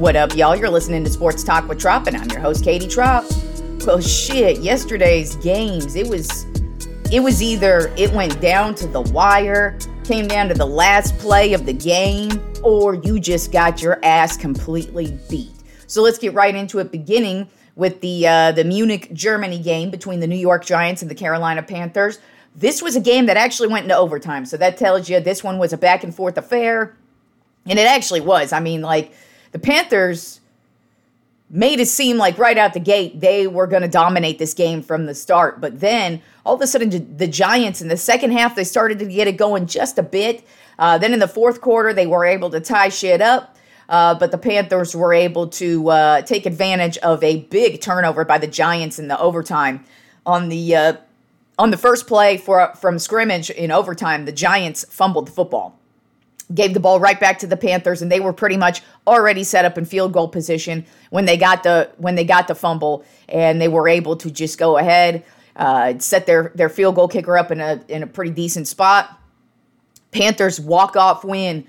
What up, y'all? You're listening to Sports Talk with Trop, and I'm your host, Katie Trop. Well, shit, yesterday's games, it was either it went down to the wire, came down to the last play of the game, or you just got your ass completely beat. So let's get right into it, beginning with the Munich, Germany game between the New York Giants and the Carolina Panthers. This was a game that actually went into overtime, so that tells you this one was a back-and-forth affair, and it actually was. I mean, like, the Panthers made it seem like right out the gate they were going to dominate this game from the start. But then, all of a sudden, the Giants, in the second half, they started to get it going just a bit. Then in the fourth quarter, they were able to tie shit up. But the Panthers were able to take advantage of a big turnover by the Giants in the overtime. On the first play from scrimmage in overtime, the Giants fumbled the football. Gave the ball right back to the Panthers, and they were pretty much already set up in field goal position when they got the fumble, and they were able to just go ahead, set their field goal kicker up in a pretty decent spot. Panthers walk-off win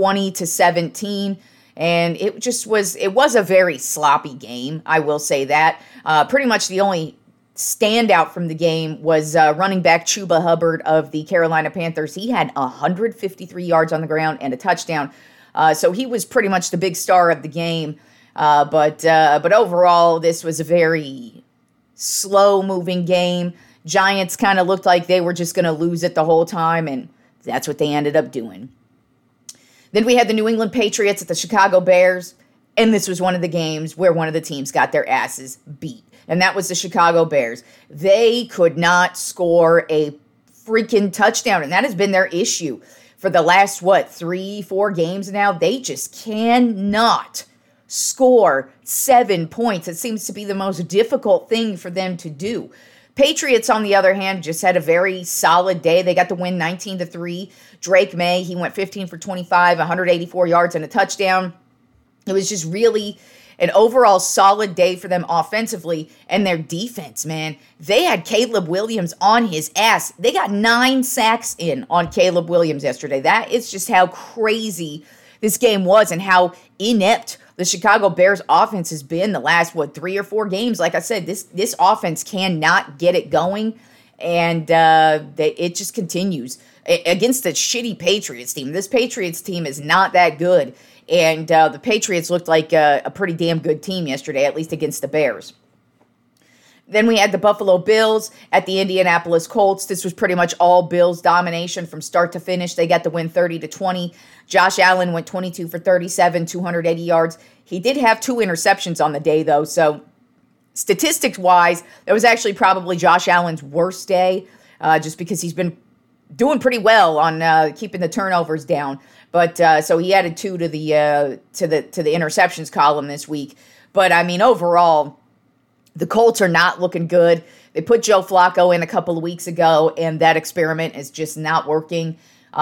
20-17, and it was a very sloppy game, I will say that. Pretty much the only standout from the game was running back Chuba Hubbard of the Carolina Panthers. He had 153 yards on the ground and a touchdown. So he was pretty much the big star of the game. But overall, this was a very slow-moving game. Giants kind of looked like they were just going to lose it the whole time, and that's what they ended up doing. Then we had the New England Patriots at the Chicago Bears, and this was one of the games where one of the teams got their asses beat. And that was the Chicago Bears. They could not score a freaking touchdown, and that has been their issue for the last, 3-4 games now? They just cannot score 7 points. It seems to be the most difficult thing for them to do. Patriots, on the other hand, just had a very solid day. They got the win 19-3. Drake May, he went 15 for 25, 184 yards and a touchdown. It was just really an overall solid day for them offensively, and their defense, man. They had Caleb Williams on his ass. They got 9 sacks in on Caleb Williams yesterday. That is just how crazy this game was and how inept the Chicago Bears offense has been the last, 3 or 4 games. Like I said, this offense cannot get it going, and it just continues against the shitty Patriots team. This Patriots team is not that good. And the Patriots looked like a pretty damn good team yesterday, at least against the Bears. Then we had the Buffalo Bills at the Indianapolis Colts. This was pretty much all Bills domination from start to finish. They got the win 30-20. Josh Allen went 22 for 37, 280 yards. He did have 2 interceptions on the day, though. So statistics-wise, that was actually probably Josh Allen's worst day, just because he's been doing pretty well on keeping the turnovers down. But so he added 2 to the interceptions column this week. But I mean, overall, the Colts are not looking good. They put Joe Flacco in a couple of weeks ago, and that experiment is just not working.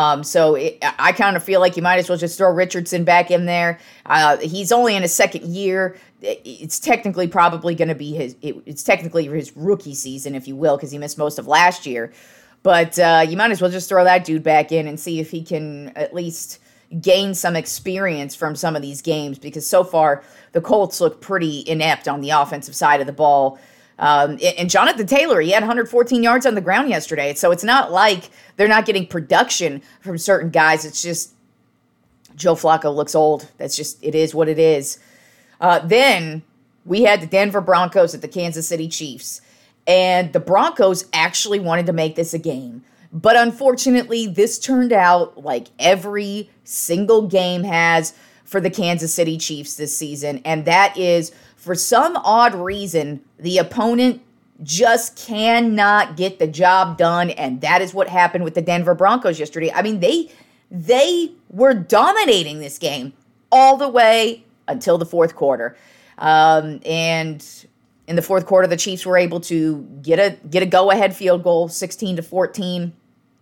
I kind of feel like you might as well just throw Richardson back in there. He's only in his second year. It's technically probably going to be it's technically his rookie season, if you will, because he missed most of last year. But you might as well just throw that dude back in and see if he can at least gain some experience from some of these games, because so far the Colts look pretty inept on the offensive side of the ball. And Jonathan Taylor, he had 114 yards on the ground yesterday. So it's not like they're not getting production from certain guys. It's just Joe Flacco looks old. That's just, it is what it is. Then we had the Denver Broncos at the Kansas City Chiefs. And the Broncos actually wanted to make this a game. But unfortunately, this turned out like every single game has for the Kansas City Chiefs this season. And that is, for some odd reason, the opponent just cannot get the job done. And that is what happened with the Denver Broncos yesterday. I mean, they were dominating this game all the way until the fourth quarter. And in the fourth quarter, the Chiefs were able to get a go-ahead field goal, 16-14.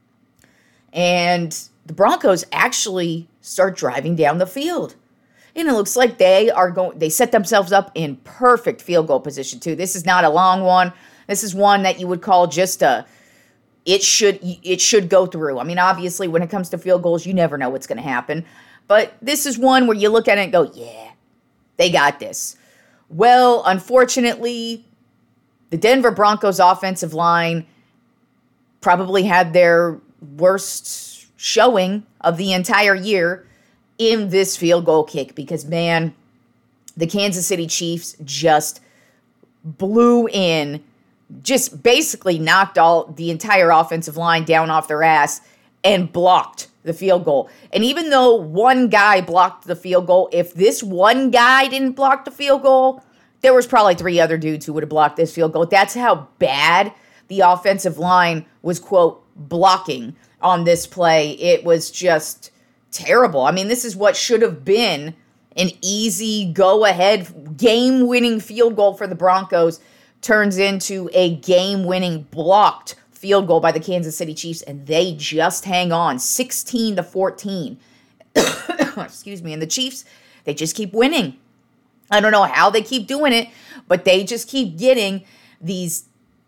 And the Broncos actually start driving down the field. And it looks like they set themselves up in perfect field goal position, too. This is not a long one. This is one that you would call just it should go through. I mean, obviously, when it comes to field goals, you never know what's going to happen. But this is one where you look at it and go, yeah, They got this. Well, unfortunately, the Denver Broncos offensive line probably had their worst showing of the entire year in this field goal kick because, man, the Kansas City Chiefs just blew in, just basically knocked the entire offensive line down off their ass and blocked the field goal. And even though one guy blocked the field goal, if this one guy didn't block the field goal, there was probably 3 other dudes who would have blocked this field goal. That's how bad the offensive line was, quote, blocking on this play. It was just terrible. I mean, this is what should have been an easy go-ahead game-winning field goal for the Broncos, turns into a game-winning blocked field goal by the Kansas City Chiefs, and they just hang on 16-14. Excuse me. And the Chiefs, they just keep winning. I don't know how they keep doing it, but they just keep getting these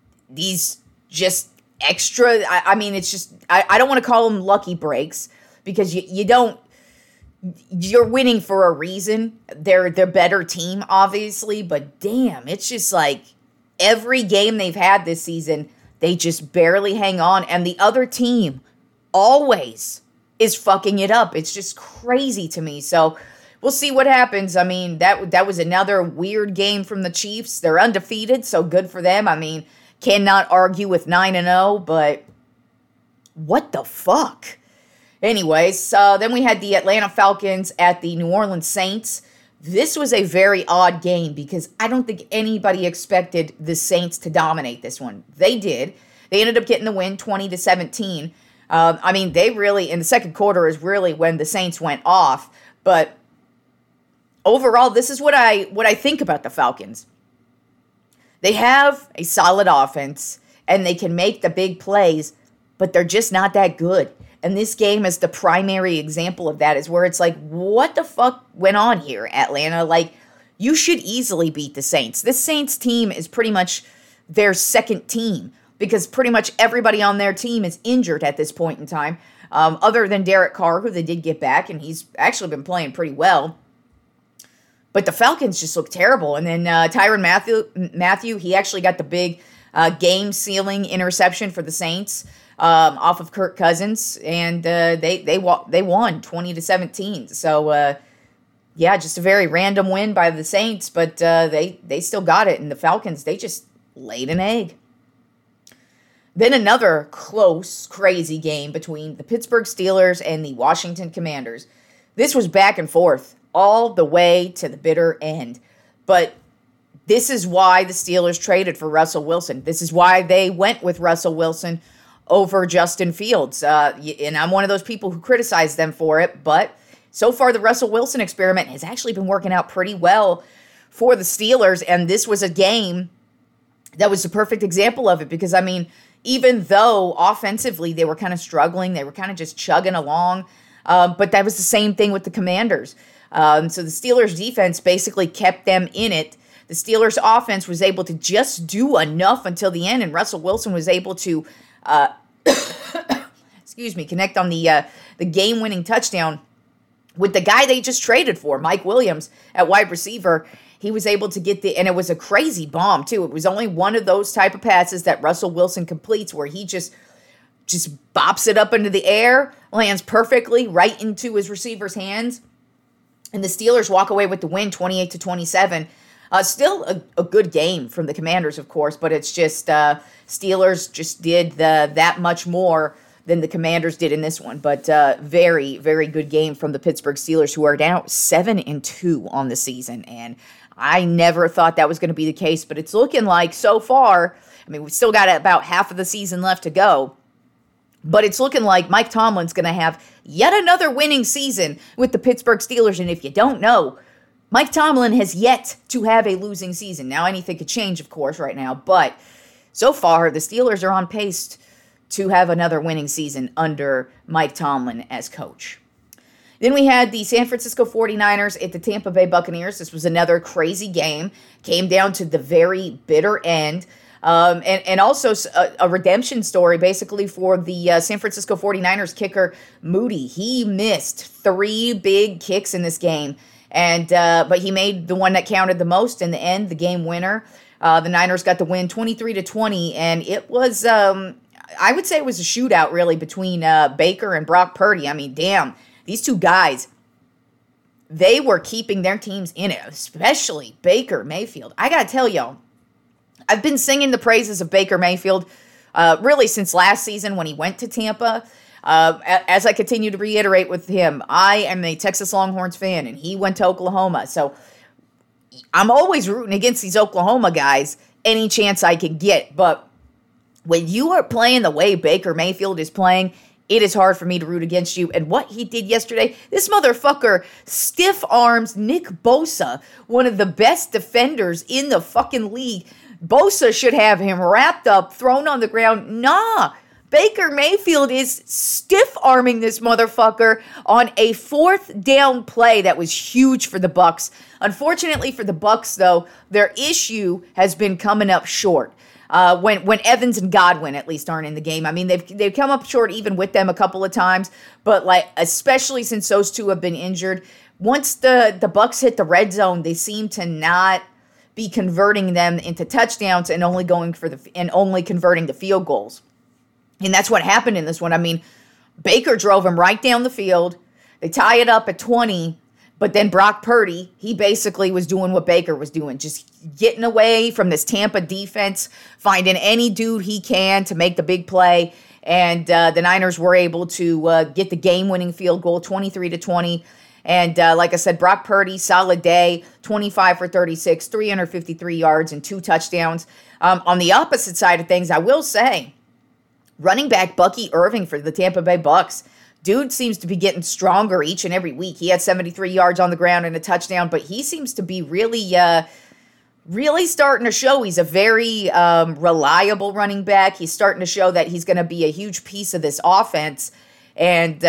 just extra. I mean, it's just, I don't want to call them lucky breaks because you don't, you're winning for a reason. They're better team, obviously, but damn, it's just like every game they've had this season, they just barely hang on, and the other team always is fucking it up. It's just crazy to me. So we'll see what happens. I mean, that was another weird game from the Chiefs. They're undefeated, so good for them. I mean, cannot argue with 9-0, but what the fuck? Anyways, then we had the Atlanta Falcons at the New Orleans Saints. This was a very odd game because I don't think anybody expected the Saints to dominate this one. They did. They ended up getting the win 20-17. I mean, they really, in the second quarter is really when the Saints went off. But overall, this is what I think about the Falcons. They have a solid offense, and they can make the big plays, but they're just not that good. And this game is the primary example of that, is where it's like, what the fuck went on here, Atlanta? Like, you should easily beat the Saints. This Saints team is pretty much their second team because pretty much everybody on their team is injured at this point in time, other than Derek Carr, who they did get back, and he's actually been playing pretty well. But the Falcons just look terrible. And then Tyrann Mathieu, he actually got the big game-sealing interception for the Saints off of Kirk Cousins, and they won 20-17. So, yeah, just a very random win by the Saints, but they still got it. And the Falcons, they just laid an egg. Then another close, crazy game between the Pittsburgh Steelers and the Washington Commanders. This was back and forth all the way to the bitter end. But this is why the Steelers traded for Russell Wilson. This is why they went with Russell Wilson over Justin Fields. And I'm one of those people who criticize them for it. But so far, the Russell Wilson experiment has actually been working out pretty well for the Steelers. And this was a game that was the perfect example of it. Because, I mean, even though offensively they were kind of struggling, they were kind of just chugging along. But that was the same thing with the Commanders. So the Steelers' defense basically kept them in it. The Steelers' offense was able to just do enough until the end, and Russell Wilson was able to, connect on the game-winning touchdown with the guy they just traded for, Mike Williams, at wide receiver. He was able to get and it was a crazy bomb, too. It was only one of those type of passes that Russell Wilson completes where he just bops it up into the air, lands perfectly right into his receiver's hands. And the Steelers walk away with the win, 28-27. Still a good game from the Commanders, of course, but it's just Steelers just did that much more than the Commanders did in this one. But very, very good game from the Pittsburgh Steelers, who are now 7-2 on the season. And I never thought that was going to be the case, but it's looking like so far, I mean, we've still got about half of the season left to go. But it's looking like Mike Tomlin's going to have yet another winning season with the Pittsburgh Steelers. And if you don't know, Mike Tomlin has yet to have a losing season. Now, anything could change, of course, right now. But so far, the Steelers are on pace to have another winning season under Mike Tomlin as coach. Then we had the San Francisco 49ers at the Tampa Bay Buccaneers. This was another crazy game. Came down to the very bitter end. And also a redemption story basically for the San Francisco 49ers kicker Moody. He missed 3 big kicks in this game. And but he made the one that counted the most in the end, the game winner. The Niners got the win 23-20, and it was, I would say it was a shootout, really, between Baker and Brock Purdy. I mean, damn, these two guys, they were keeping their teams in it, especially Baker Mayfield. I got to tell y'all, I've been singing the praises of Baker Mayfield really since last season when he went to Tampa. As I continue to reiterate with him, I am a Texas Longhorns fan, and he went to Oklahoma. So I'm always rooting against these Oklahoma guys any chance I can get. But when you are playing the way Baker Mayfield is playing, it is hard for me to root against you. And what he did yesterday, this motherfucker stiff arms Nick Bosa, one of the best defenders in the fucking league. Bosa should have him wrapped up, thrown on the ground. Nah, Baker Mayfield is stiff-arming this motherfucker on a fourth down play that was huge for the Bucs. Unfortunately for the Bucs, though, their issue has been coming up short. When Evans and Godwin at least aren't in the game. I mean, they've come up short even with them a couple of times, but like especially since those two have been injured, once the Bucs hit the red zone, they seem to not be converting them into touchdowns and only converting the field goals. And that's what happened in this one. I mean, Baker drove him right down the field. They tie it up at 20. But then Brock Purdy, he basically was doing what Baker was doing, just getting away from this Tampa defense, finding any dude he can to make the big play. And the Niners were able to get the game-winning field goal, 23-20. And like I said, Brock Purdy, solid day, 25 for 36, 353 yards, and 2 touchdowns. On the opposite side of things, I will say, running back Bucky Irving for the Tampa Bay Bucs, dude seems to be getting stronger each and every week. He had 73 yards on the ground and a touchdown, but he seems to be really starting to show he's a very reliable running back. He's starting to show that he's going to be a huge piece of this offense, and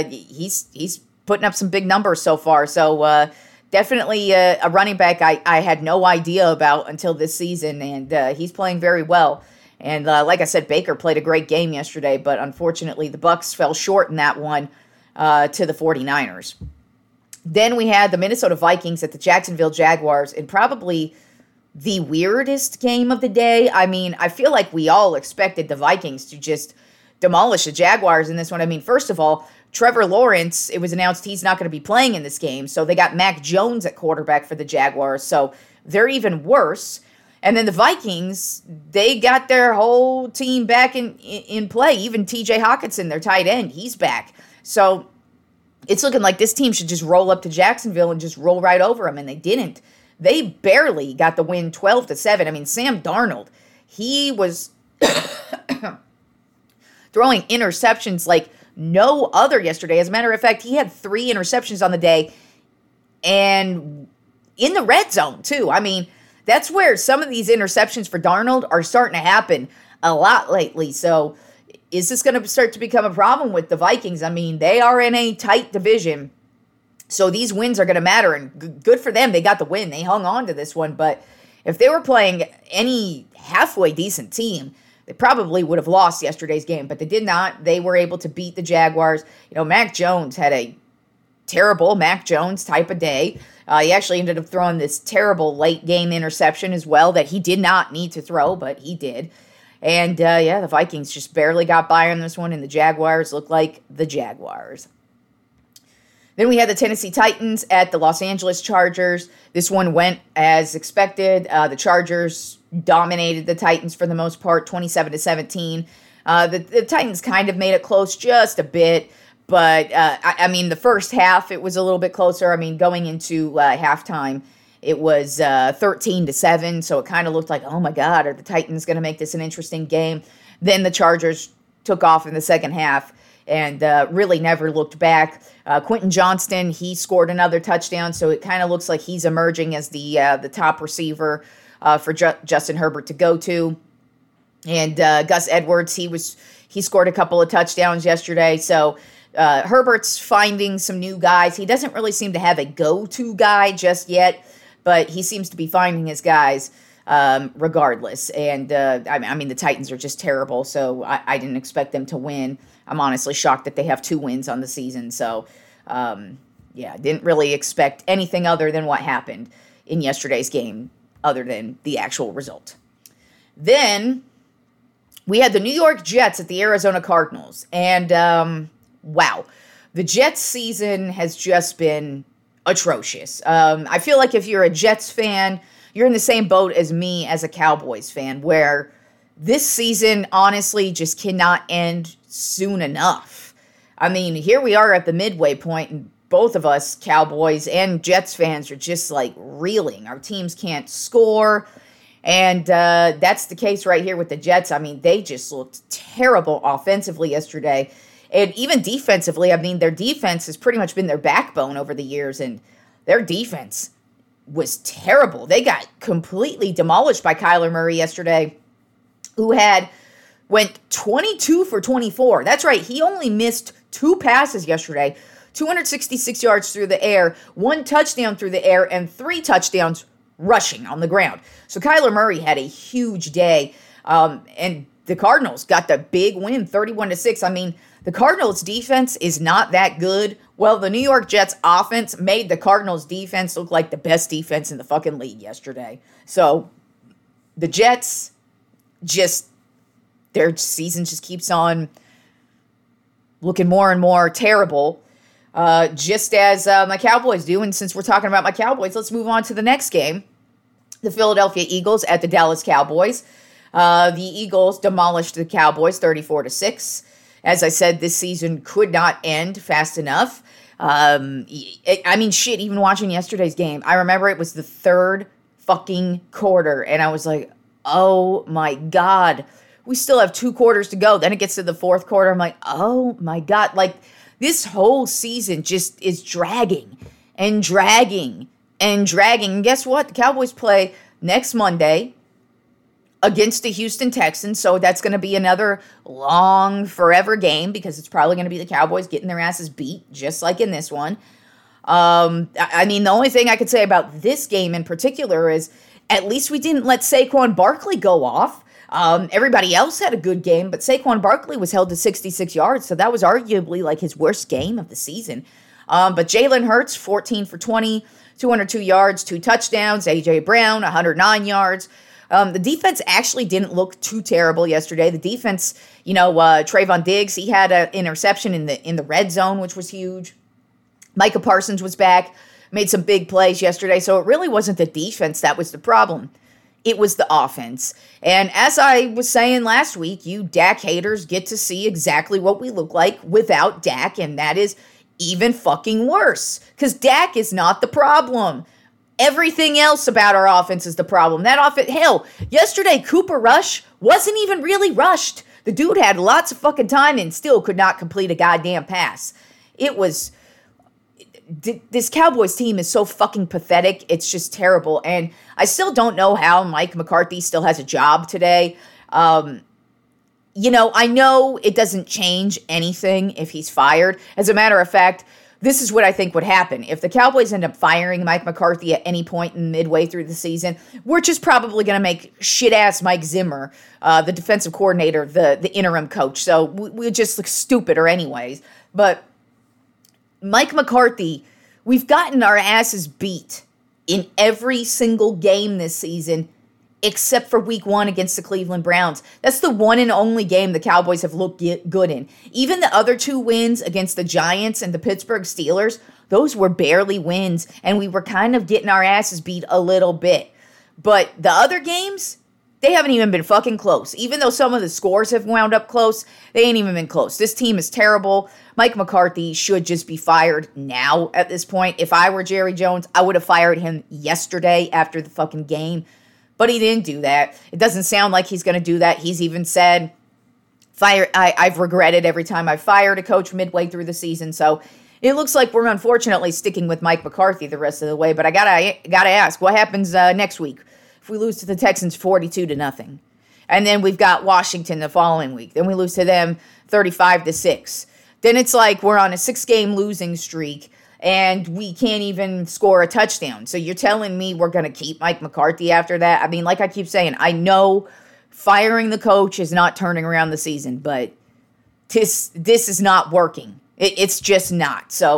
he's putting up some big numbers so far. So definitely a running back I had no idea about until this season, and he's playing very well. And like I said, Baker played a great game yesterday, but unfortunately the Bucs fell short in that one to the 49ers. Then we had the Minnesota Vikings at the Jacksonville Jaguars in probably the weirdest game of the day. I mean, I feel like we all expected the Vikings to just demolish the Jaguars in this one. I mean, first of all, Trevor Lawrence, it was announced he's not going to be playing in this game, so they got Mac Jones at quarterback for the Jaguars, so they're even worse. And then the Vikings, they got their whole team back in play. Even TJ Hawkinson, their tight end, he's back. So it's looking like this team should just roll up to Jacksonville and just roll right over them, and they didn't. They barely got the win 12-7. I mean, Sam Darnold, he was throwing interceptions like no other yesterday. As a matter of fact, he had 3 interceptions on the day, and in the red zone, too. I mean, that's where some of these interceptions for Darnold are starting to happen a lot lately. So is this going to start to become a problem with the Vikings? I mean, they are in a tight division, so these wins are going to matter. And good for them. They got the win. They hung on to this one. But if they were playing any halfway decent team, they probably would have lost yesterday's game. But they did not. They were able to beat the Jaguars. You know, Mac Jones had a terrible Mac Jones type of day. He actually ended up throwing this terrible late game interception as well that he did not need to throw, but he did. And the Vikings just barely got by on this one, and the Jaguars look like the Jaguars. Then we had the Tennessee Titans at the Los Angeles Chargers. This one went as expected. The Chargers dominated the Titans for the most part, 27-17. The Titans kind of made it close just a bit. But, I mean, the first half, it was a little bit closer. I mean, going into halftime, it was 13-7. So it kind of looked like, oh, my God, are the Titans going to make this an interesting game? Then the Chargers took off in the second half and really never looked back. Quentin Johnston, he scored another touchdown. So it kind of looks like he's emerging as the top receiver for Justin Herbert to go to. And Gus Edwards, he scored a couple of touchdowns yesterday. So Herbert's finding some new guys. He doesn't really seem to have a go-to guy just yet, but he seems to be finding his guys regardless. And, I mean, the Titans are just terrible, so I didn't expect them to win. I'm honestly shocked that they have 2 wins on the season. So, yeah, didn't really expect anything other than what happened in yesterday's game, other than the actual result. Then we had the New York Jets at the Arizona Cardinals. And wow, the Jets season has just been atrocious. I feel like if you're a Jets fan, you're in the same boat as me as a Cowboys fan, where this season honestly just cannot end soon enough. I mean, here we are at the midway point, and both of us, Cowboys and Jets fans, are just like reeling. Our teams can't score. And that's the case right here with the Jets. I mean, they just looked terrible offensively yesterday. And even defensively, I mean, their defense has pretty much been their backbone over the years. And their defense was terrible. They got completely demolished by Kyler Murray yesterday, who went 22 for 24. That's right. He only missed 2 passes yesterday, 266 yards through the air, 1 touchdown through the air, and 3 touchdowns rushing on the ground. So Kyler Murray had a huge day, and the Cardinals got the big win, 31-6. I mean, the Cardinals defense is not that good. Well, the New York Jets offense made the Cardinals defense look like the best defense in the fucking league yesterday. So the Jets their season just keeps on looking more and more terrible, just as my Cowboys do. And since we're talking about my Cowboys, let's move on to the next game. The Philadelphia Eagles at the Dallas Cowboys. The Eagles demolished the Cowboys 34-6. As I said, this season could not end fast enough. I mean, shit, even watching yesterday's game, I remember it was the 3rd fucking quarter, and I was like, oh my God, we still have 2 quarters to go. Then it gets to the 4th quarter. I'm like, oh my God, like this whole season just is dragging and dragging and dragging. And guess what? The Cowboys play next Monday against the Houston Texans, so that's going to be another long, forever game because it's probably going to be the Cowboys getting their asses beat, just like in this one. I mean, the only thing I could say about this game in particular is at least we didn't let Saquon Barkley go off. Everybody else had a good game, but Saquon Barkley was held to 66 yards, so that was arguably like his worst game of the season. But Jalen Hurts, 14 for 20, 202 yards, 2 touchdowns. A.J. Brown, 109 yards. The defense actually didn't look too terrible yesterday. The defense, Trayvon Diggs, he had an interception in the red zone, which was huge. Micah Parsons was back, made some big plays yesterday. So it really wasn't the defense that was the problem. It was the offense. And as I was saying last week, you Dak haters get to see exactly what we look like without Dak, and that is even fucking worse. Because Dak is not the problem. Everything else about our offense is the problem. That offense, hell, yesterday Cooper Rush wasn't even really rushed. The dude had lots of fucking time and still could not complete a goddamn pass. This Cowboys team is so fucking pathetic. It's just terrible. And I still don't know how Mike McCarthy still has a job today. I know it doesn't change anything if he's fired. As a matter of fact, this is what I think would happen. If the Cowboys end up firing Mike McCarthy at any point in midway through the season, we're just probably going to make shit-ass Mike Zimmer, the defensive coordinator, the interim coach. So we just look stupider anyways. But Mike McCarthy, we've gotten our asses beat in every single game this season except for week 1 against the Cleveland Browns. That's the one and only game the Cowboys have looked good in. Even the other 2 wins against the Giants and the Pittsburgh Steelers, those were barely wins, and we were kind of getting our asses beat a little bit. But the other games, they haven't even been fucking close. Even though some of the scores have wound up close, they ain't even been close. This team is terrible. Mike McCarthy should just be fired now at this point. If I were Jerry Jones, I would have fired him yesterday after the fucking game. But he didn't do that. It doesn't sound like he's going to do that. He's even said, I've regretted every time I fired a coach midway through the season. So it looks like we're unfortunately sticking with Mike McCarthy the rest of the way. But I gotta ask, what happens next week if we lose to the Texans 42-0? And then we've got Washington the following week. Then we lose to them 35-6. Then it's like we're on a 6-game losing streak, and we can't even score a touchdown. So you're telling me we're going to keep Mike McCarthy after that? I mean, like I keep saying, I know firing the coach is not turning around the season, but this is not working. It's just not. So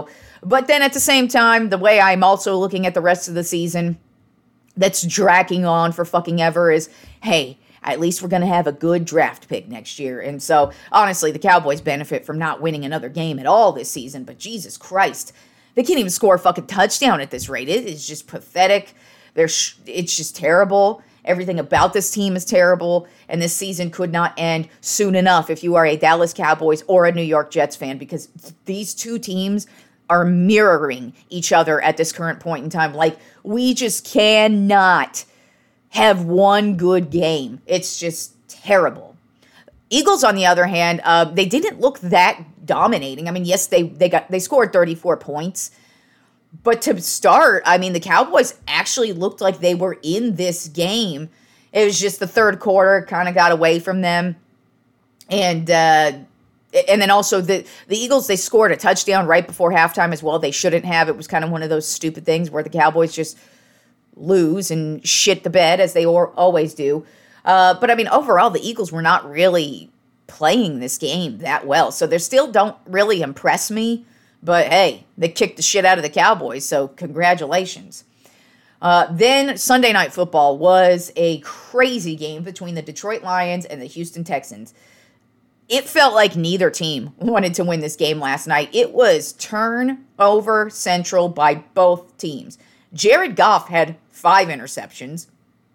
But then at the same time, the way I'm also looking at the rest of the season that's dragging on for fucking ever is, hey, at least we're going to have a good draft pick next year. And so, honestly, the Cowboys benefit from not winning another game at all this season. But Jesus Christ, they can't even score a fucking touchdown at this rate. It is just pathetic. It's just terrible. Everything about this team is terrible. And this season could not end soon enough if you are a Dallas Cowboys or a New York Jets fan, because these two teams are mirroring each other at this current point in time. Like, we just cannot have one good game. It's just terrible. Eagles, on the other hand, they didn't look that dominating. I mean, yes, they scored 34 points. But to start, I mean, the Cowboys actually looked like they were in this game. It was just the third quarter kind of got away from them. And then also the Eagles, they scored a touchdown right before halftime as well. They shouldn't have. It was kind of one of those stupid things where the Cowboys just lose and shit the bed, as they always do. But, I mean, overall, the Eagles were not really playing this game that well. So they still don't really impress me. But, hey, they kicked the shit out of the Cowboys, so congratulations. Then Sunday Night Football was a crazy game between the Detroit Lions and the Houston Texans. It felt like neither team wanted to win this game last night. It was turnover central by both teams. Jared Goff had 5 interceptions,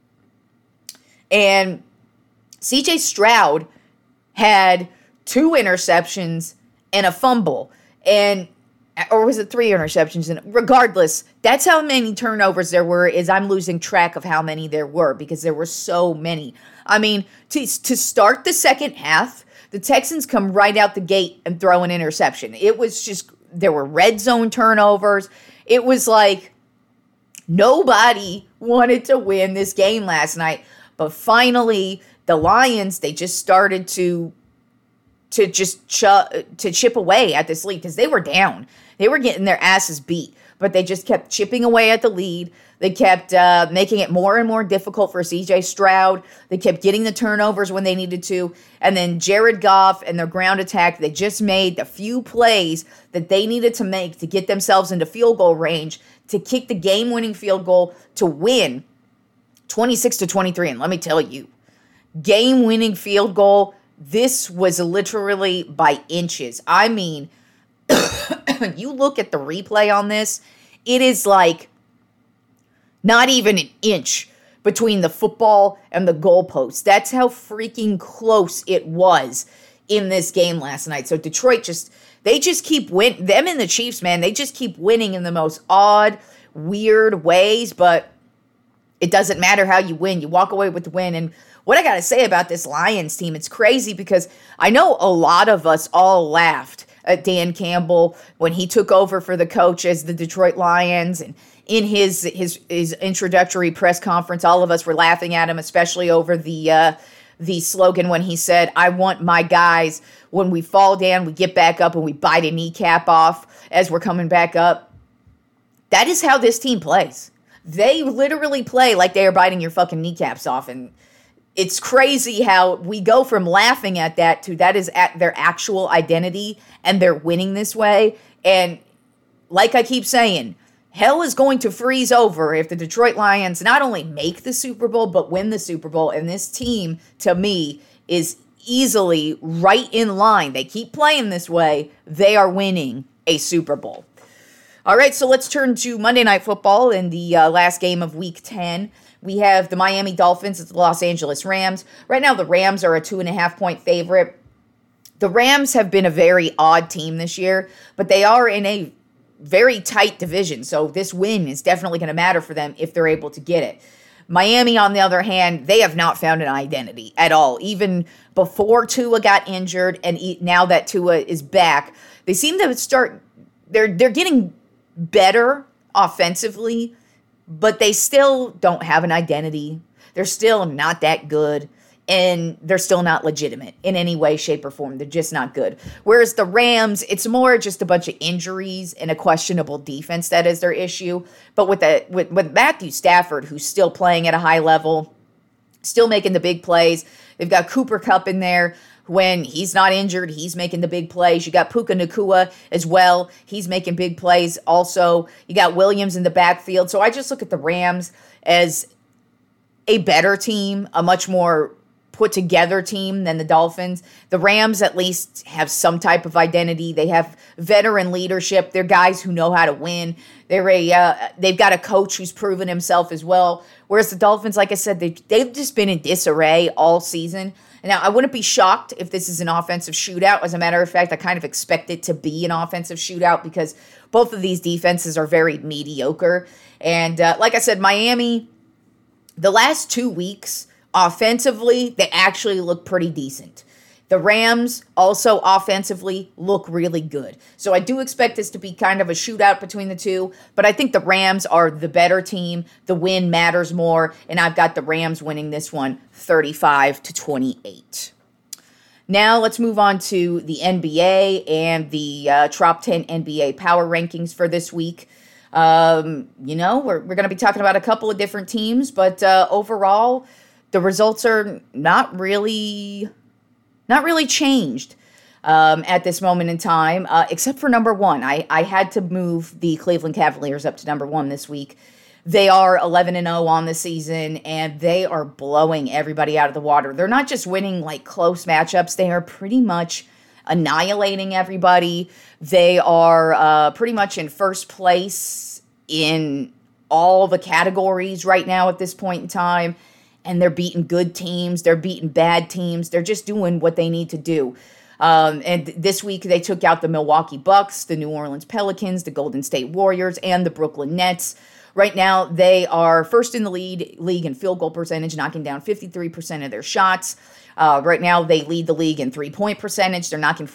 and C.J. Stroud had 2 interceptions and a fumble. Or was it 3 interceptions? And regardless, that's how many turnovers there were. I'm losing track of how many there were because there were so many. I mean, to start the second half, the Texans come right out the gate and throw an interception. It was just, there were red zone turnovers. It was like nobody wanted to win this game last night. But finally, the Lions, they just started to chip away at this lead because they were down. They were getting their asses beat, but they just kept chipping away at the lead. They kept making it more and more difficult for C.J. Stroud. They kept getting the turnovers when they needed to. And then Jared Goff and their ground attack, they just made the few plays that they needed to make to get themselves into field goal range to kick the game-winning field goal to win 26-23. And let me tell you, game-winning field goal, this was literally by inches. I mean, you look at the replay on this, it is like not even an inch between the football and the goalpost. That's how freaking close it was in this game last night. So Detroit they just keep winning. Them and the Chiefs, man, they just keep winning in the most odd, weird ways, but it doesn't matter how you win. You walk away with the win. And what I got to say about this Lions team, it's crazy because I know a lot of us all laughed at Dan Campbell when he took over for the coach as the Detroit Lions. And in his introductory press conference, all of us were laughing at him, especially over the slogan when he said, "I want my guys, when we fall down, we get back up and we bite a kneecap off as we're coming back up." That is how this team plays. They literally play like they are biting your fucking kneecaps off. And it's crazy how we go from laughing at that to that is at their actual identity, and they're winning this way. And like I keep saying, hell is going to freeze over if the Detroit Lions not only make the Super Bowl, but win the Super Bowl. And this team, to me, is easily right in line. They keep playing this way. They are winning a Super Bowl. All right, so let's turn to Monday Night Football in the last game of Week 10. We have the Miami Dolphins at the Los Angeles Rams. Right now, the Rams are a 2.5-point favorite. The Rams have been a very odd team this year, but they are in a very tight division, so this win is definitely going to matter for them if they're able to get it. Miami, on the other hand, they have not found an identity at all. Even before Tua got injured and now that Tua is back, they seem to start, they're getting better offensively, but they still don't have an identity. They're still not that good, and they're still not legitimate in any way, shape, or form. They're just not good. Whereas the Rams, it's more just a bunch of injuries and a questionable defense that is their issue. But with Matthew Stafford, who's still playing at a high level, still making the big plays, they've got Cooper Kupp in there, when he's not injured, he's making the big plays. You got Puka Nacua as well. He's making big plays also. You got Williams in the backfield. So I just look at the Rams as a better team, a much more put together team than the Dolphins. The Rams at least have some type of identity. They have veteran leadership. They're guys who know how to win. They've got a coach who's proven himself as well. Whereas the Dolphins, like I said, they've just been in disarray all season. Now, I wouldn't be shocked if this is an offensive shootout. As a matter of fact, I kind of expect it to be an offensive shootout because both of these defenses are very mediocre. And like I said, Miami, the last 2 weeks, offensively, they actually look pretty decent. The Rams also offensively look really good. So I do expect this to be kind of a shootout between the two, but I think the Rams are the better team. The win matters more, and I've got the Rams winning this one 35-28. Now let's move on to the NBA and the top 10 NBA power rankings for this week. We're going to be talking about a couple of different teams, but overall, the results are not really changed at this moment in time, except for number one. I had to move the Cleveland Cavaliers up to number one this week. They are 11-0 on the season, and they are blowing everybody out of the water. They're not just winning like close matchups. They are pretty much annihilating everybody. They are pretty much in first place in all the categories right now at this point in time. And they're beating good teams. They're beating bad teams. They're just doing what they need to do. And this week, they took out the Milwaukee Bucks, the New Orleans Pelicans, the Golden State Warriors, and the Brooklyn Nets. Right now, they are first in the league in field goal percentage, knocking down 53% of their shots. Right now, they lead the league in three-point percentage. They're knocking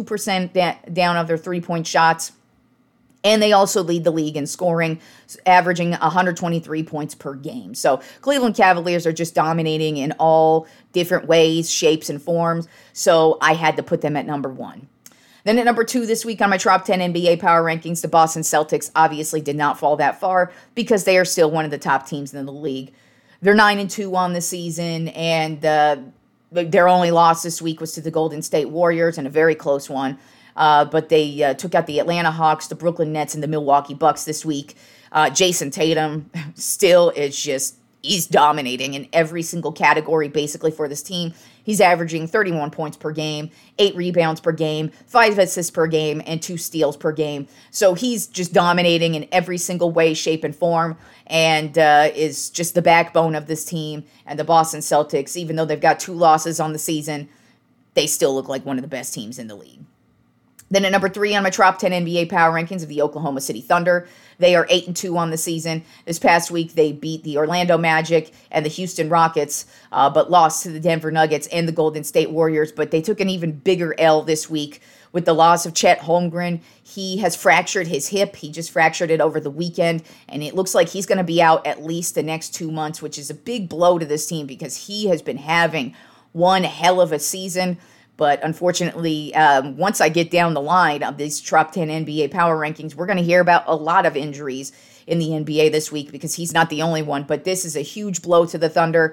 42% down of their three-point shots. And they also lead the league in scoring, averaging 123 points per game. So Cleveland Cavaliers are just dominating in all different ways, shapes, and forms. So I had to put them at number one. Then at number two this week on my top 10 NBA power rankings, the Boston Celtics obviously did not fall that far because they are still one of the top teams in the league. They're 9-2 on the season, and their only loss this week was to the Golden State Warriors, and a very close one. But they took out the Atlanta Hawks, the Brooklyn Nets, and the Milwaukee Bucks this week. Jason Tatum still is he's dominating in every single category basically for this team. He's averaging 31 points per game, 8 rebounds per game, 5 assists per game, and 2 steals per game. So he's just dominating in every single way, shape, and form, and is just the backbone of this team. And the Boston Celtics, even though they've got 2 losses on the season, they still look like one of the best teams in the league. Then at number 3 on my top 10 NBA power rankings of the Oklahoma City Thunder. They are 8-2 on the season. This past week, they beat the Orlando Magic and the Houston Rockets, but lost to the Denver Nuggets and the Golden State Warriors. But they took an even bigger L this week with the loss of Chet Holmgren. He has fractured his hip. He just fractured it over the weekend, and it looks like he's going to be out at least the next 2 months, which is a big blow to this team because he has been having one hell of a season. But unfortunately, once I get down the line of these top 10 NBA power rankings, we're going to hear about a lot of injuries in the NBA this week because he's not the only one. But this is a huge blow to the Thunder.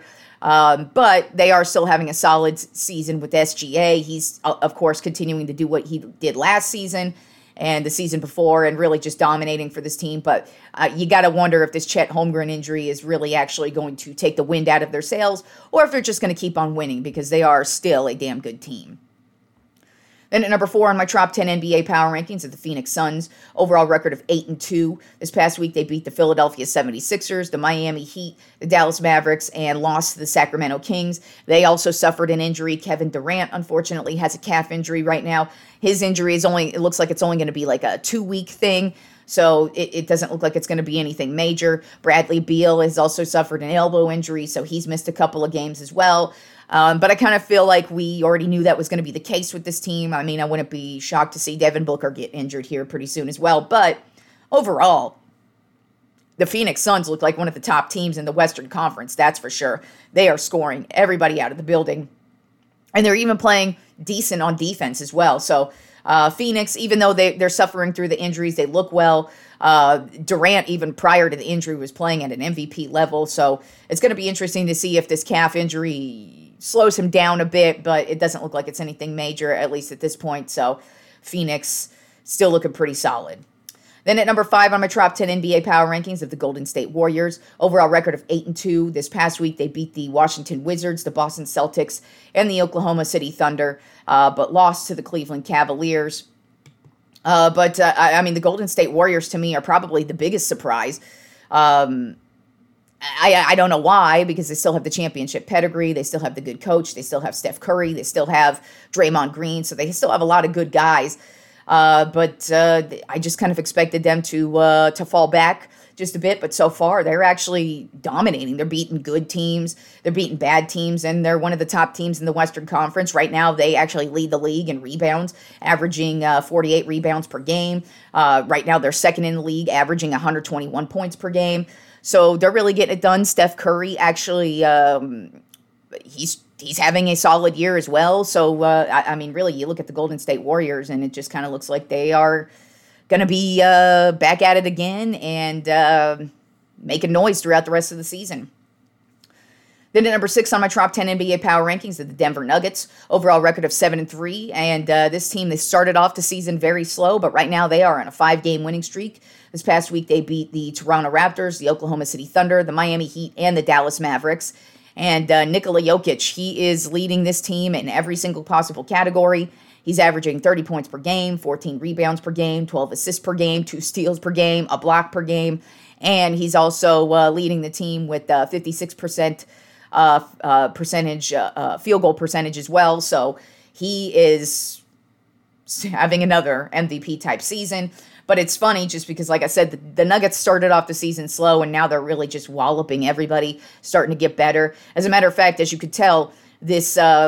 But they are still having a solid season with SGA. He's, of course, continuing to do what he did last season and the season before and really just dominating for this team. But you got to wonder if this Chet Holmgren injury is really actually going to take the wind out of their sails or if they're just going to keep on winning because they are still a damn good team. Then at number 4 on my top 10 NBA power rankings are the Phoenix Suns. Overall record of 8-2. This past week, they beat the Philadelphia 76ers, the Miami Heat, the Dallas Mavericks, and lost to the Sacramento Kings. They also suffered an injury. Kevin Durant, unfortunately, has a calf injury right now. His injury it looks like it's only going to be like a 2-week thing. So it doesn't look like it's going to be anything major. Bradley Beal has also suffered an elbow injury, so he's missed a couple of games as well. But I kind of feel like we already knew that was going to be the case with this team. I mean, I wouldn't be shocked to see Devin Booker get injured here pretty soon as well. But overall, the Phoenix Suns look like one of the top teams in the Western Conference, that's for sure. They are scoring everybody out of the building. And they're even playing decent on defense as well. So Phoenix, even though they're suffering through the injuries, they look well. Durant, even prior to the injury, was playing at an MVP level. So it's going to be interesting to see if this calf injury slows him down a bit, but it doesn't look like it's anything major, at least at this point. So Phoenix still looking pretty solid. Then at number 5 on my top 10 NBA power rankings of the Golden State Warriors. Overall record of 8-2. This past week, they beat the Washington Wizards, the Boston Celtics, and the Oklahoma City Thunder, but lost to the Cleveland Cavaliers. I mean, the Golden State Warriors, to me, are probably the biggest surprise. I don't know why, because they still have the championship pedigree. They still have the good coach. They still have Steph Curry. They still have Draymond Green. So they still have a lot of good guys. But I just kind of expected them to fall back just a bit. But so far, they're actually dominating. They're beating good teams. They're beating bad teams. And they're one of the top teams in the Western Conference. Right now, they actually lead the league in rebounds, averaging 48 rebounds per game. Right now, they're second in the league, averaging 121 points per game. So they're really getting it done. Steph Curry actually, he's having a solid year as well. So, I mean, really, you look at the Golden State Warriors, and it just kind of looks like they are going to be back at it again and making noise throughout the rest of the season. Then at number 6 on my top 10 NBA power rankings are the Denver Nuggets. Overall record of 7-3. And this team, they started off the season very slow, but right now they are on a 5-game winning streak. This past week, they beat the Toronto Raptors, the Oklahoma City Thunder, the Miami Heat, and the Dallas Mavericks. And Nikola Jokic, he is leading this team in every single possible category. He's averaging 30 points per game, 14 rebounds per game, 12 assists per game, 2 steals per game, a block per game. And he's also leading the team with 56% field goal percentage as well. So he is having another MVP type season. But it's funny just because, like I said, the Nuggets started off the season slow, and now they're really just walloping everybody, starting to get better. As a matter of fact, as you could tell, the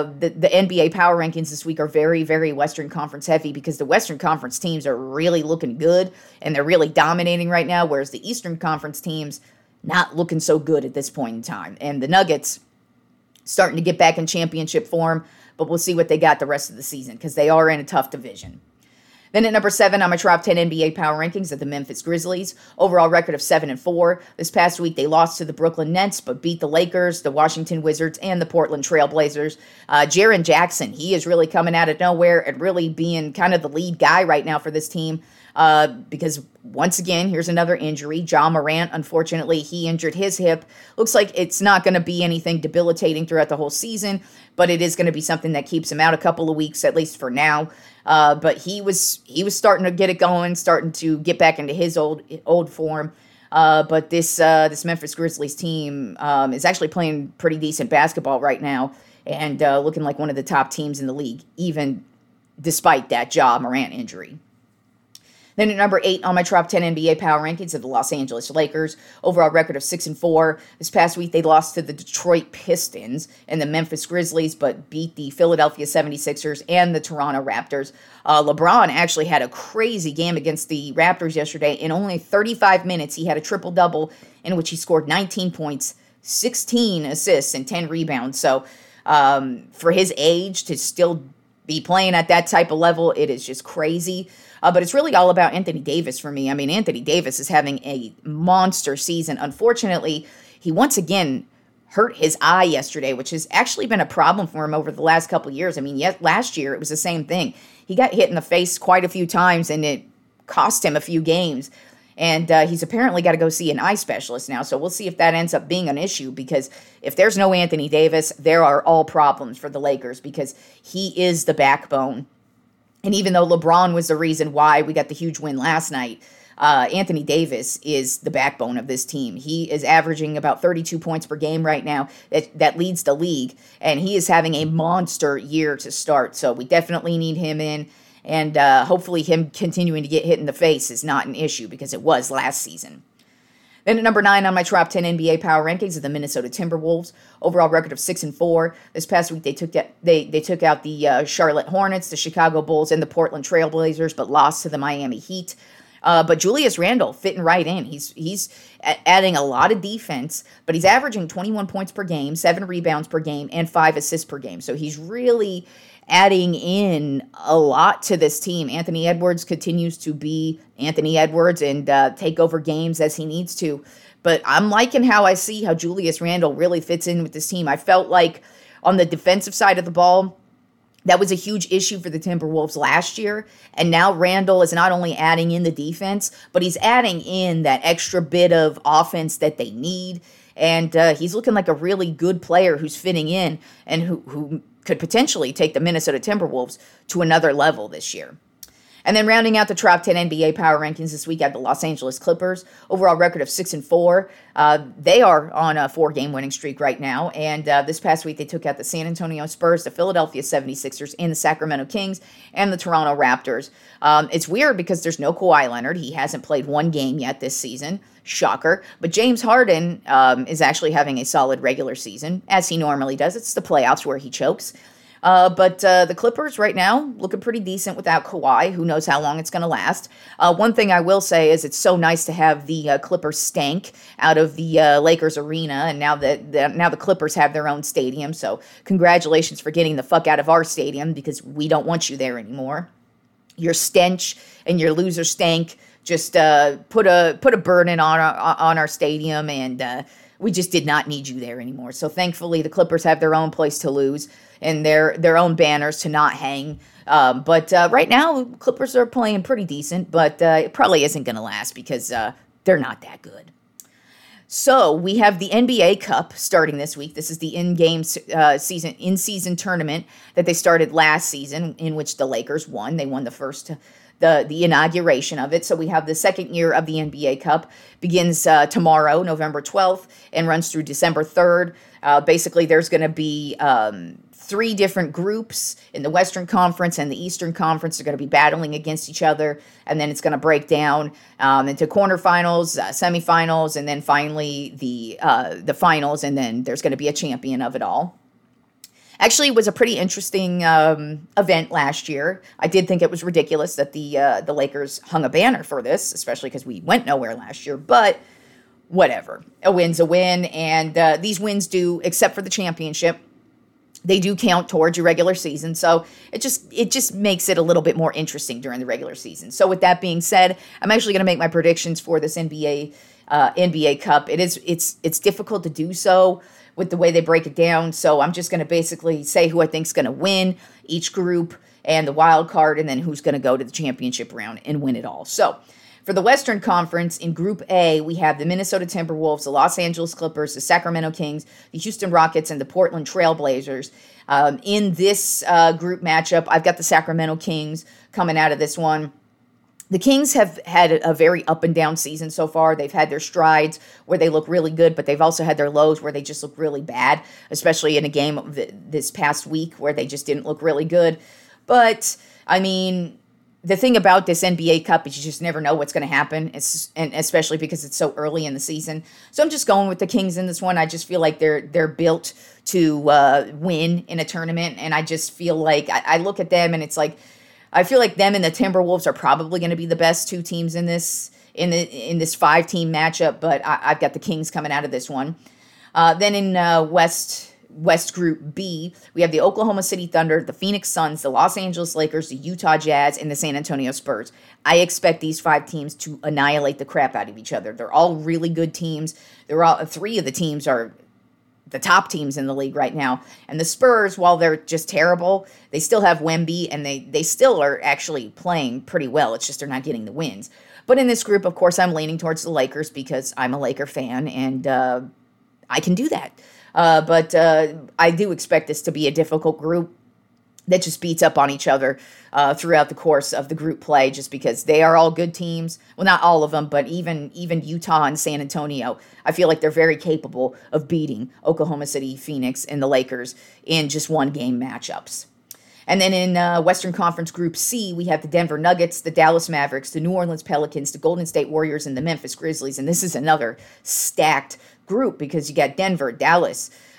NBA power rankings this week are very, very Western Conference heavy because the Western Conference teams are really looking good, and they're really dominating right now, whereas the Eastern Conference teams not looking so good at this point in time. And the Nuggets starting to get back in championship form, but we'll see what they got the rest of the season because they are in a tough division. Then at number 7 on my top 10 NBA power rankings are the Memphis Grizzlies. Overall record of 7-4. This past week, they lost to the Brooklyn Nets, but beat the Lakers, the Washington Wizards, and the Portland Trail Blazers. Jaren Jackson, he is really coming out of nowhere and really being kind of the lead guy right now for this team. Because once again, here's another injury. Ja Morant, unfortunately, he injured his hip. Looks like it's not going to be anything debilitating throughout the whole season, but it is going to be something that keeps him out a couple of weeks, at least for now. But he was starting to get it going, starting to get back into his old form. But this Memphis Grizzlies team is actually playing pretty decent basketball right now and looking like one of the top teams in the league, even despite that Ja Morant injury. Then at number 8 on my top 10 NBA power rankings are the Los Angeles Lakers. Overall record of 6-4. This past week, they lost to the Detroit Pistons and the Memphis Grizzlies, but beat the Philadelphia 76ers and the Toronto Raptors. LeBron actually had a crazy game against the Raptors yesterday. In only 35 minutes, he had a triple-double in which he scored 19 points, 16 assists, and 10 rebounds. So for his age to still be playing at that type of level, it is just crazy. But it's really all about Anthony Davis for me. I mean, Anthony Davis is having a monster season. Unfortunately, he once again hurt his eye yesterday, which has actually been a problem for him over the last couple of years. I mean, last year it was the same thing. He got hit in the face quite a few times, and it cost him a few games. And he's apparently got to go see an eye specialist now. So we'll see if that ends up being an issue, because if there's no Anthony Davis, there are all problems for the Lakers because he is the backbone. And even though LeBron was the reason why we got the huge win last night, Anthony Davis is the backbone of this team. He is averaging about 32 points per game right now. That leads the league, and he is having a monster year to start. So we definitely need him in, and hopefully him continuing to get hit in the face is not an issue because it was last season. Then at number 9 on my top 10 NBA power rankings are the Minnesota Timberwolves. Overall record of 6-4. This past week they took out the Charlotte Hornets, the Chicago Bulls, and the Portland Trail Blazers, but lost to the Miami Heat. But Julius Randle fitting right in. He's adding a lot of defense, but he's averaging 21 points per game, 7 rebounds per game, and 5 assists per game. So he's really adding in a lot to this team. Anthony Edwards continues to be Anthony Edwards and take over games as he needs to. But I'm liking how I see how Julius Randle really fits in with this team. I felt like on the defensive side of the ball, that was a huge issue for the Timberwolves last year. And now Randle is not only adding in the defense, but he's adding in that extra bit of offense that they need. And he's looking like a really good player who's fitting in and who could potentially take the Minnesota Timberwolves to another level this year. And then rounding out the top 10 NBA power rankings this week, I have the Los Angeles Clippers, overall record of 6-4. They are on a 4-game winning streak right now. And this past week, they took out the San Antonio Spurs, the Philadelphia 76ers, and the Sacramento Kings, and the Toronto Raptors. It's weird because there's no Kawhi Leonard. He hasn't played one game yet this season. Shocker. But James Harden is actually having a solid regular season, as he normally does. It's the playoffs where he chokes. But the Clippers right now looking pretty decent without Kawhi. Who knows how long it's going to last. One thing I will say is it's so nice to have the Clippers stank out of the Lakers arena, and now the Clippers have their own stadium. So congratulations for getting the fuck out of our stadium because we don't want you there anymore. Your stench and your loser stank just put a burden on our stadium, and we just did not need you there anymore. So thankfully, the Clippers have their own place to lose and their own banners to not hang. But right now, Clippers are playing pretty decent, but it probably isn't going to last because they're not that good. So we have the NBA Cup starting this week. This is the in-season tournament that they started last season, in which the Lakers won. They won the inauguration of it. So we have the second year of the NBA Cup. Begins tomorrow, November 12th, and runs through December 3rd. Basically, there's going to be 3 different groups in the Western Conference and the Eastern Conference. Are going to be battling against each other, and then it's going to break down into quarterfinals, semifinals, and then finally the finals, and then there's going to be a champion of it all. Actually, it was a pretty interesting event last year. I did think it was ridiculous that the Lakers hung a banner for this, especially because we went nowhere last year, but whatever. A win's a win, and these wins do, except for the championship, they do count towards your regular season, so it just makes it a little bit more interesting during the regular season. So with that being said, I'm actually going to make my predictions for this NBA Cup. It's difficult to do so with the way they break it down, so I'm just going to basically say who I think is going to win each group and the wild card, and then who's going to go to the championship round and win it all. So for the Western Conference, in Group A, we have the Minnesota Timberwolves, the Los Angeles Clippers, the Sacramento Kings, the Houston Rockets, and the Portland Trail Blazers. In this group matchup, I've got the Sacramento Kings coming out of this one. The Kings have had a very up and down season so far. They've had their strides where they look really good, but they've also had their lows where they just look really bad, especially in a game this past week where they just didn't look really good. But, I mean, the thing about this NBA Cup is you just never know what's going to happen, and especially because it's so early in the season. So I'm just going with the Kings in this one. I just feel like they're built to win in a tournament, and I just feel like I look at them and it's like I feel like them and the Timberwolves are probably going to be the best 2 teams in this 5-team matchup. But I've got the Kings coming out of this one. Then in West Group B, we have the Oklahoma City Thunder, the Phoenix Suns, the Los Angeles Lakers, the Utah Jazz, and the San Antonio Spurs. I expect these 5 teams to annihilate the crap out of each other. They're all really good teams. 3 of the teams are the top teams in the league right now. And the Spurs, while they're just terrible, they still have Wemby, and they still are actually playing pretty well. It's just they're not getting the wins. But in this group, of course, I'm leaning towards the Lakers because I'm a Laker fan, and I can do that. But I do expect this to be a difficult group that just beats up on each other throughout the course of the group play, just because they are all good teams. Well, not all of them, but even Utah and San Antonio, I feel like they're very capable of beating Oklahoma City, Phoenix, and the Lakers in just one-game matchups. And then in Western Conference Group C, we have the Denver Nuggets, the Dallas Mavericks, the New Orleans Pelicans, the Golden State Warriors, and the Memphis Grizzlies. And this is another stacked group because you got Denver, Dallas,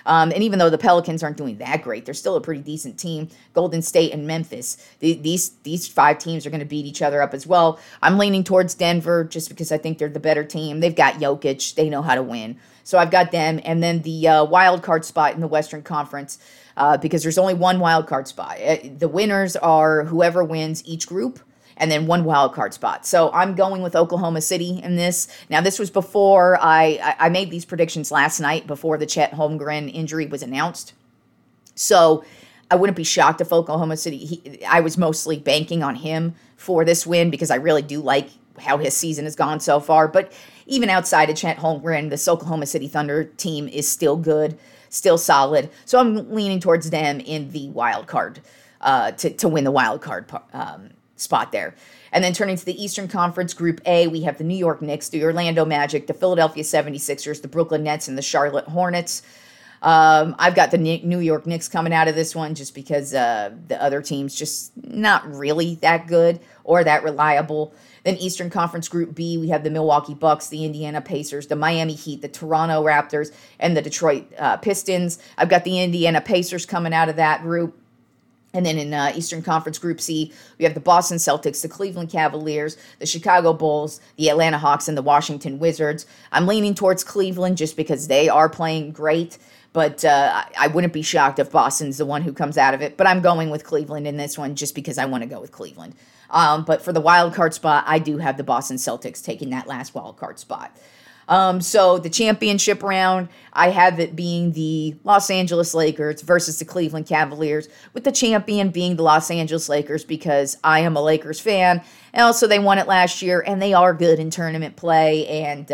And even though the Pelicans aren't doing that great, they're still a pretty decent team. Golden State and Memphis, these 5 teams are going to beat each other up as well. I'm leaning towards Denver just because I think they're the better team. They've got Jokic. They know how to win. So I've got them. And then the wild card spot in the Western Conference, because there's only one wild card spot. The winners are whoever wins each group, and then one wild card spot. So I'm going with Oklahoma City in this. Now, this was before I made these predictions last night before the Chet Holmgren injury was announced. So I wouldn't be shocked if Oklahoma City, I was mostly banking on him for this win because I really do like how his season has gone so far. But even outside of Chet Holmgren, this Oklahoma City Thunder team is still good, still solid. So I'm leaning towards them in the wild card to win the wild card spot there. And then turning to the Eastern Conference, Group A, we have the New York Knicks, the Orlando Magic, the Philadelphia 76ers, the Brooklyn Nets, and the Charlotte Hornets. I've got the New York Knicks coming out of this one just because the other team's just not really that good or that reliable. Then Eastern Conference Group B, we have the Milwaukee Bucks, the Indiana Pacers, the Miami Heat, the Toronto Raptors, and the Detroit Pistons. I've got the Indiana Pacers coming out of that group. And then in Eastern Conference Group C, we have the Boston Celtics, the Cleveland Cavaliers, the Chicago Bulls, the Atlanta Hawks, and the Washington Wizards. I'm leaning towards Cleveland just because they are playing great, but I wouldn't be shocked if Boston's the one who comes out of it. But I'm going with Cleveland in this one just because I want to go with Cleveland. But for the wild card spot, I do have the Boston Celtics taking that last wild card spot. So the championship round, I have it being the Los Angeles Lakers versus the Cleveland Cavaliers, with the champion being the Los Angeles Lakers because I am a Lakers fan. And also they won it last year, and they are good in tournament play. And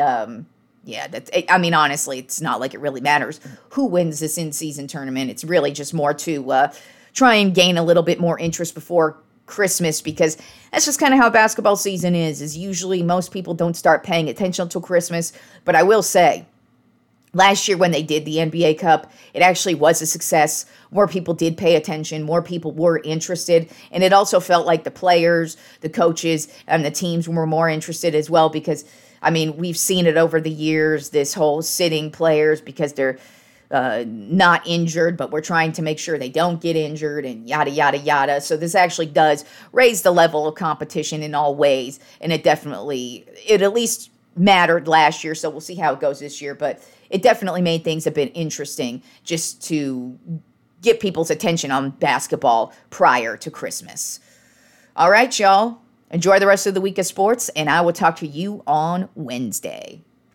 honestly, it's not like it really matters who wins this in-season tournament. It's really just more to try and gain a little bit more interest before Christmas, because that's just kind of how basketball season is usually most people don't start paying attention until Christmas. But I will say, last year when they did the NBA Cup, it actually was a success. More people did pay attention. More people were interested. And it also felt like the players, the coaches, and the teams were more interested as well because, we've seen it over the years, this whole sitting players because they're not injured, but we're trying to make sure they don't get injured and yada, yada, yada. So this actually does raise the level of competition in all ways. And it at least mattered last year. So we'll see how it goes this year. But it definitely made things a bit interesting just to get people's attention on basketball prior to Christmas. All right, y'all. Enjoy the rest of the week of sports, and I will talk to you on Wednesday.